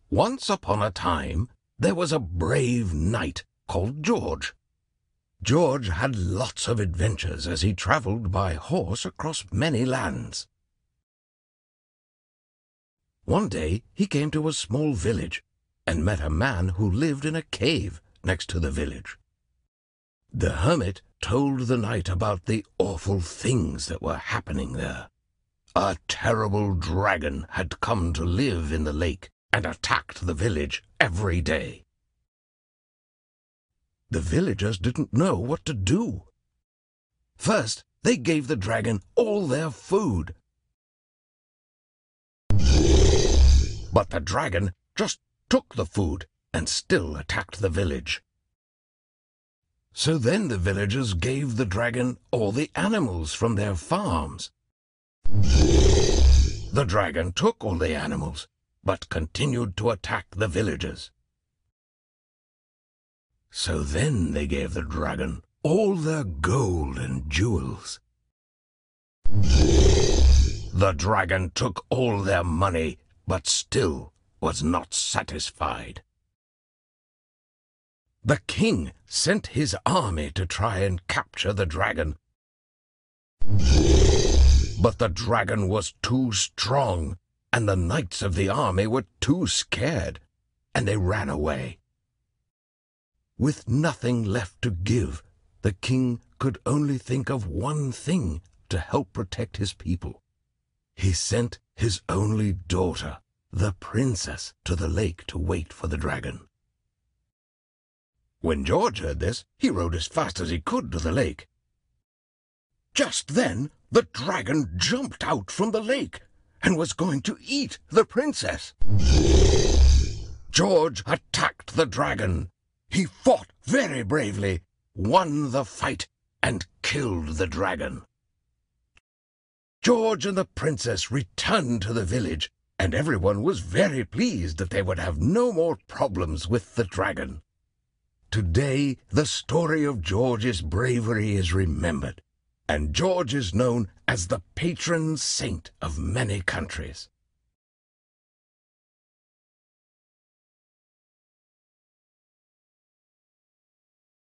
Once upon a time, there was a brave knight called George. George had lots of adventures as he traveled by horse across many lands. One day he came to a small village and met a man who lived in a cave next to the village. The hermit told the knight about the awful things that were happening there. A terrible dragon had come to live in the lake and attacked the village every day. The villagers didn't know what to do. First, they gave the dragon all their food. But the dragon just took the food and still attacked the village. So then the villagers gave the dragon all the animals from their farms. The dragon took all the animals, but continued to attack the villagers. So then they gave the dragon all their gold and jewels. The dragon took all their money, but still was not satisfied. The king sent his army to try and capture the dragon. But the dragon was too strong, and the knights of the army were too scared, and they ran away. With nothing left to give, the king could only think of one thing to help protect his people. He sent his only daughter, the princess, to the lake to wait for the dragon. When George heard this, he rode as fast as he could to the lake. Just then, the dragon jumped out from the lake and was going to eat the princess. George attacked the dragon. He fought very bravely, won the fight, and killed the dragon. George and the princess returned to the village, and everyone was very pleased that they would have no more problems with the dragon. Today, the story of George's bravery is remembered, and George is known as the patron saint of many countries.